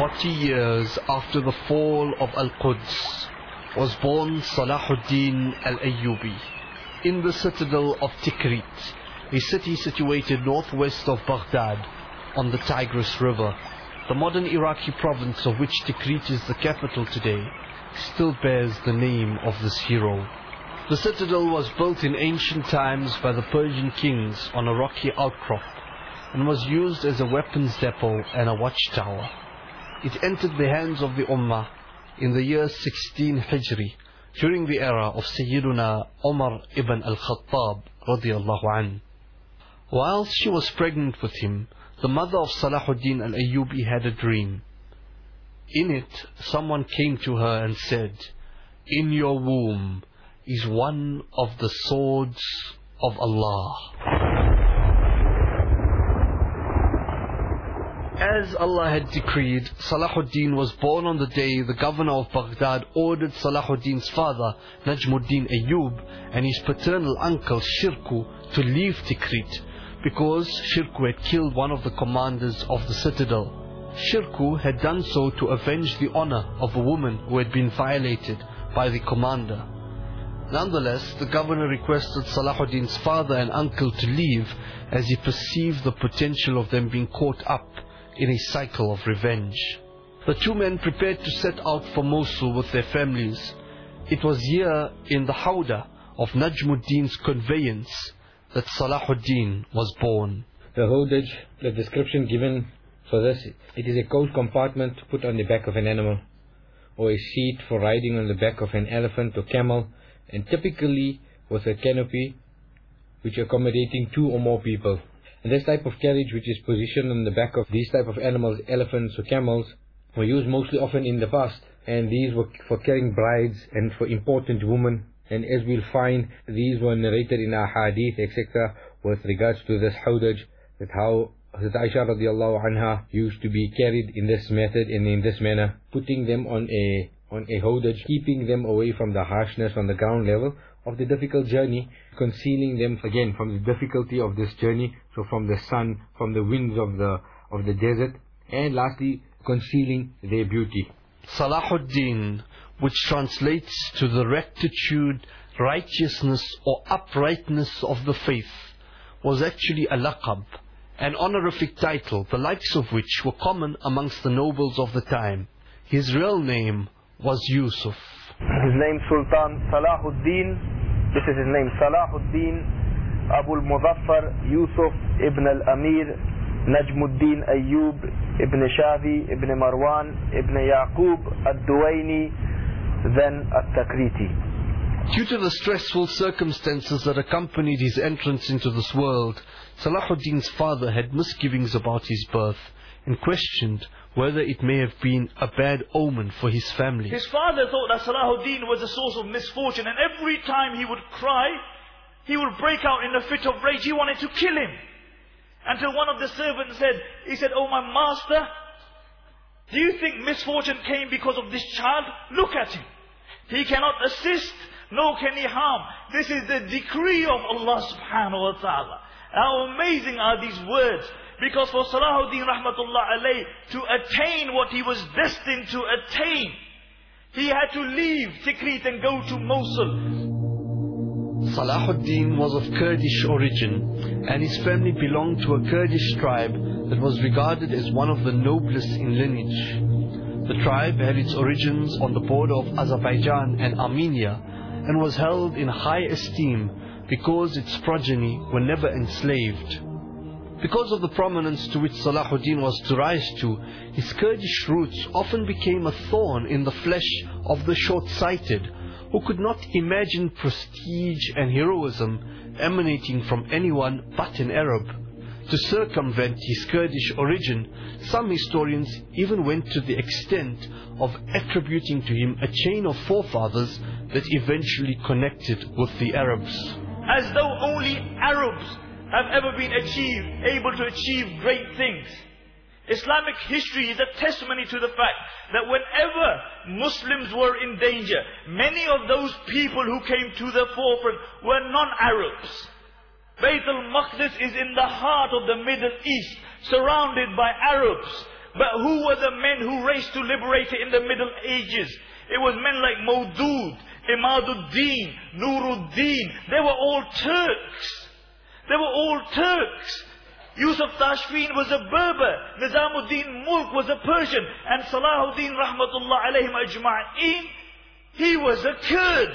40 years after the fall of Al-Quds, was born Salahuddin al-Ayyubi in the citadel of Tikrit, a city situated northwest of Baghdad on the Tigris River. The modern Iraqi province, of which Tikrit is the capital today, still bears the name of this hero. The citadel was built in ancient times by the Persian kings on a rocky outcrop and was used as a weapons depot and a watchtower. It entered the hands of the Ummah in the year 16 Hijri, during the era of Sayyiduna Umar ibn al-Khattab radiyallahu anhu. Whilst she was pregnant with him, the mother of Salahuddin al-Ayyubi had a dream. In it, someone came to her and said, "In your womb is one of the swords of Allah." As Allah had decreed, Salahuddin was born on the day the governor of Baghdad ordered Salahuddin's father, Najmuddin Ayyub, and his paternal uncle, Shirku, to leave Tikrit, because Shirku had killed one of the commanders of the citadel. Shirku had done so to avenge the honor of a woman who had been violated by the commander. Nonetheless, the governor requested Salahuddin's father and uncle to leave, as he perceived the potential of them being caught up in a cycle of revenge. The two men prepared to set out for Mosul with their families. It was here in the Hawda of Najmuddin's conveyance that Salahuddin was born. The Hawdaj, the description given for this, it is a coach compartment put on the back of an animal, or a seat for riding on the back of an elephant or camel, and typically with a canopy which accommodating 2 or more people. And this type of carriage, which is positioned on the back of these type of animals, elephants or camels, were used mostly often in the past, and these were for carrying brides and for important women. And as we'll find, these were narrated in our hadith, etc., with regards to this hawdaj, that how Hazrat Aisha radiallahu anha used to be carried in this method and in this manner, putting them on a hawdaj, keeping them away from the harshness on the ground level of the difficult journey, concealing them again from the difficulty of this journey, so from the sun, from the winds of the desert, and lastly concealing their beauty. Salahuddin, which translates to the rectitude, righteousness or uprightness of the faith, was actually a laqab, an honorific title, the likes of which were common amongst the nobles of the time. His real name was Yusuf. His name Sultan Salahuddin. This is his name, Salahuddin Abu al-Muzaffar Yusuf ibn al-Amir Najmuddin Ayyub ibn Shavi ibn Marwan ibn Yaqub al-Duwaini, then al-Takriti. Due to the stressful circumstances that accompanied his entrance into this world, Salahuddin's father had misgivings about his birth and questioned whether it may have been a bad omen for his family. His father thought that Salahuddin was a source of misfortune, and every time he would cry, he would break out in a fit of rage. He wanted to kill him. Until one of the servants said, "Oh my master, do you think misfortune came because of this child? Look at him. He cannot assist, nor can he harm. This is the decree of Allah subhanahu wa ta'ala." How amazing are these words. Because for Salahuddin rahmatullah alayh to attain what he was destined to attain, he had to leave Tikrit and go to Mosul. Salahuddin was of Kurdish origin, and his family belonged to a Kurdish tribe that was regarded as one of the noblest in lineage. The tribe had its origins on the border of Azerbaijan and Armenia, and was held in high esteem because its progeny were never enslaved. Because of the prominence to which Salahuddin was to rise to, his Kurdish roots often became a thorn in the flesh of the short-sighted, who could not imagine prestige and heroism emanating from anyone but an Arab. To circumvent his Kurdish origin, some historians even went to the extent of attributing to him a chain of forefathers that eventually connected with the Arabs. As though only Arabs have ever been able to achieve great things. Islamic history is a testimony to the fact that whenever Muslims were in danger, many of those people who came to the forefront were non-Arabs. Bayt al-Maqdis is in the heart of the Middle East, surrounded by Arabs. But who were the men who raced to liberate it in the Middle Ages? It was men like Mawdud, Imaduddin, Nuruddin. They were all Turks. They were all Turks. Yusuf Tashfin was a Berber. Nizamuddin Mulk was a Persian. And Salahuddin Rahmatullah alayhim ajma'in, he was a Kurd.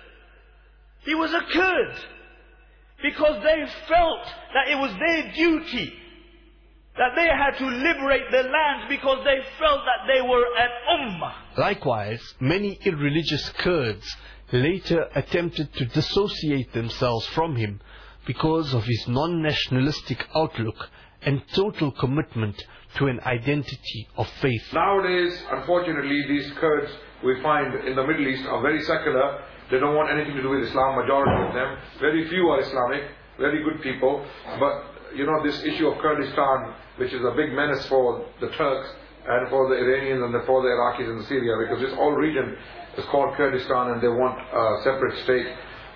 He was a Kurd. Because they felt that it was their duty, that they had to liberate their lands, because they felt that they were an ummah. Likewise, many irreligious Kurds later attempted to dissociate themselves from him because of his non-nationalistic outlook and total commitment to an identity of faith. Nowadays, unfortunately, these Kurds we find in the Middle East are very secular. They don't want anything to do with Islam, majority of them. Very few are Islamic, very good people. But, you know, this issue of Kurdistan, which is a big menace for the Turks and for the Iranians and for the Iraqis in Syria, because this whole region is called Kurdistan and they want a separate state.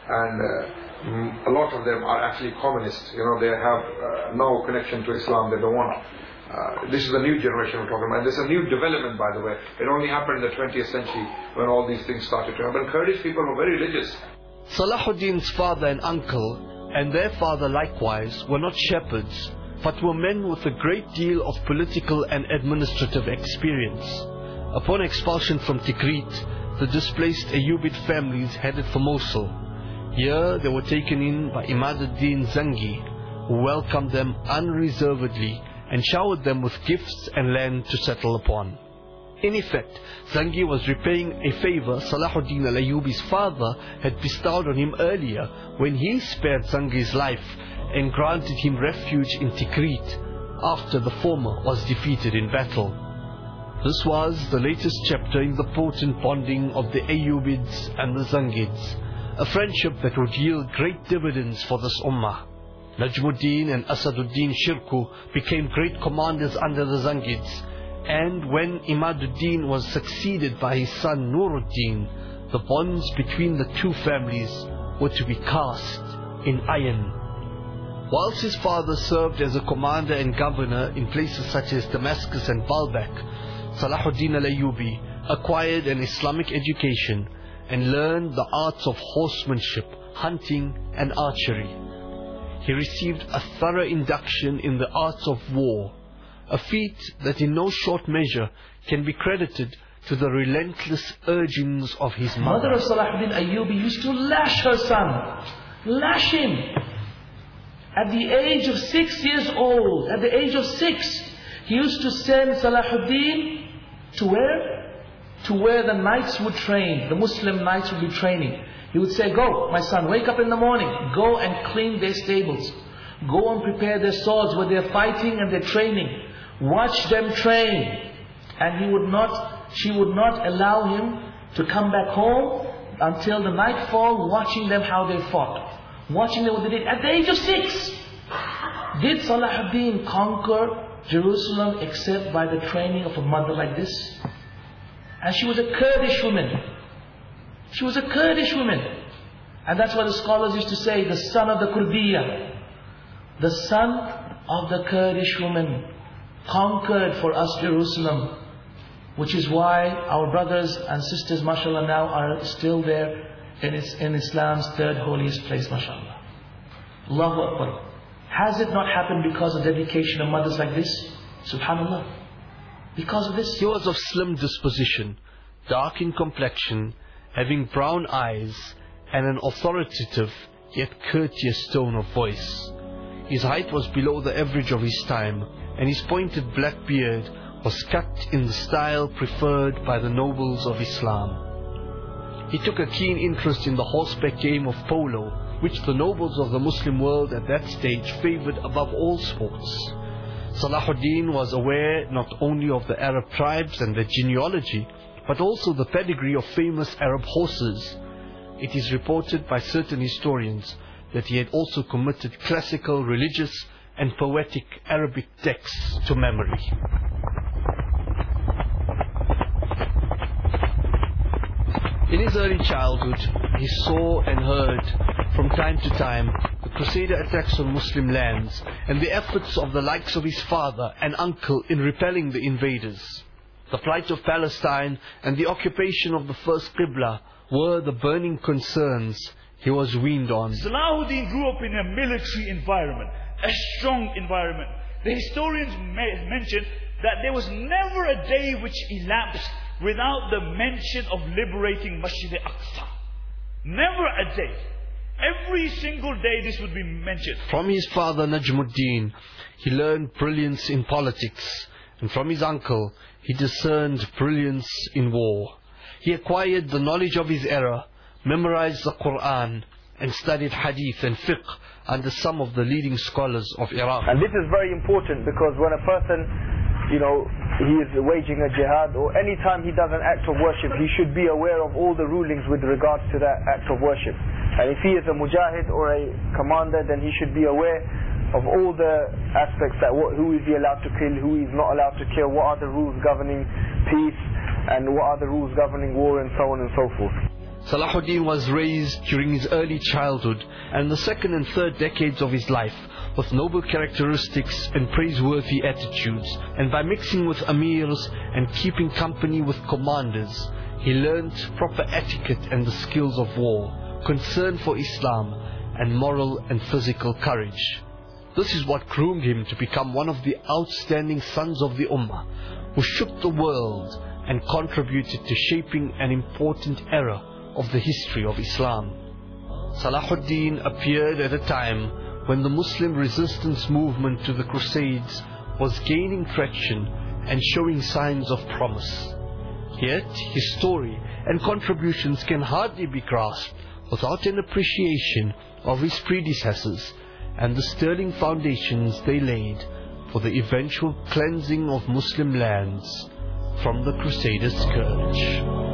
And a lot of them are actually communists. You know, they have no connection to Islam. They don't want. This is a new generation we're talking about. This is a new development, by the way. It only happened in the 20th century when all these things started to happen. Kurdish people were very religious. Salahuddin's father and uncle, and their father likewise, were not shepherds, but were men with a great deal of political and administrative experience. Upon expulsion from Tikrit, the displaced Ayyubid families headed for Mosul. Here they were taken in by Imaduddin Zangi, who welcomed them unreservedly and showered them with gifts and land to settle upon. In effect, Zangi was repaying a favor Salahuddin al-Ayyubi's father had bestowed on him earlier when he spared Zangi's life and granted him refuge in Tikrit after the former was defeated in battle. This was the latest chapter in the potent bonding of the Ayyubids and the Zangids, a friendship that would yield great dividends for this ummah. Najmuddin and Asaduddin Shirku became great commanders under the Zangids, and when Imaduddin was succeeded by his son Nuruddin, the bonds between the two families were to be cast in iron. Whilst his father served as a commander and governor in places such as Damascus and Baalbek, Salahuddin al-Ayyubi acquired an Islamic education and learned the arts of horsemanship, hunting and archery. He received a thorough induction in the arts of war, a feat that in no short measure can be credited to the relentless urgings of his mother. Mother of Salahuddin Ayyubi used to lash her son, lash him. At the age of 6 years old, at the age of 6, he used to send Salahuddin to where? To where the knights would train, the Muslim knights would be training. He would say, go, my son, wake up in the morning, go and clean their stables. Go and prepare their swords where they're fighting and they're training. Watch them train. And she would not allow him to come back home until the nightfall, watching them how they fought. Watching them what they did. At the age of 6, did Salahuddin conquer Jerusalem except by the training of a mother like this? And she was a Kurdish woman. She was a Kurdish woman. And that's why the scholars used to say, the son of the Kurdiya, the son of the Kurdish woman, conquered for us Jerusalem. Which is why our brothers and sisters, mashallah, now are still there in Islam's third holiest place, mashallah. Allahu Akbar. Has it not happened because of dedication of mothers like this? Subhanallah. Because of this. He was of slim disposition, dark in complexion, having brown eyes and an authoritative yet courteous tone of voice. His height was below the average of his time, and his pointed black beard was cut in the style preferred by the nobles of Islam. He took a keen interest in the horseback game of polo, which the nobles of the Muslim world at that stage favored above all sports. Salahuddin was aware not only of the Arab tribes and their genealogy, but also the pedigree of famous Arab horses. It is reported by certain historians that he had also committed classical, religious and poetic Arabic texts to memory. In his early childhood, he saw and heard from time to time the the Crusader attacks on Muslim lands, and the efforts of the likes of his father and uncle in repelling the invaders. The plight of Palestine and the occupation of the first Qibla were the burning concerns he was weaned on. Salahuddin grew up in a military environment, a strong environment. The historians mention that there was never a day which elapsed without the mention of liberating Masjid al-Aqsa. Never a day. Every single day this would be mentioned. From his father Najmuddin, he learned brilliance in politics, and from his uncle, he discerned brilliance in war. He acquired the knowledge of his era, memorized the Quran, and studied hadith and fiqh under some of the leading scholars of Iraq. And this is very important, because when a person, he is waging a jihad, or any time he does an act of worship, he should be aware of all the rulings with regards to that act of worship. And if he is a mujahid or a commander, then he should be aware of all the aspects, that who is he allowed to kill, who is not allowed to kill, what are the rules governing peace, and what are the rules governing war, and so on and so forth. Salahuddin was raised during his early childhood and the second and third decades of his life with noble characteristics and praiseworthy attitudes, and by mixing with amirs and keeping company with commanders, he learnt proper etiquette and the skills of war, concern for Islam, and moral and physical courage. This is what groomed him to become one of the outstanding sons of the Ummah, who shook the world and contributed to shaping an important era of the history of Islam. Salahuddin appeared at a time when the Muslim resistance movement to the Crusades was gaining traction and showing signs of promise. Yet his story and contributions can hardly be grasped without an appreciation of his predecessors and the sterling foundations they laid for the eventual cleansing of Muslim lands from the Crusader scourge.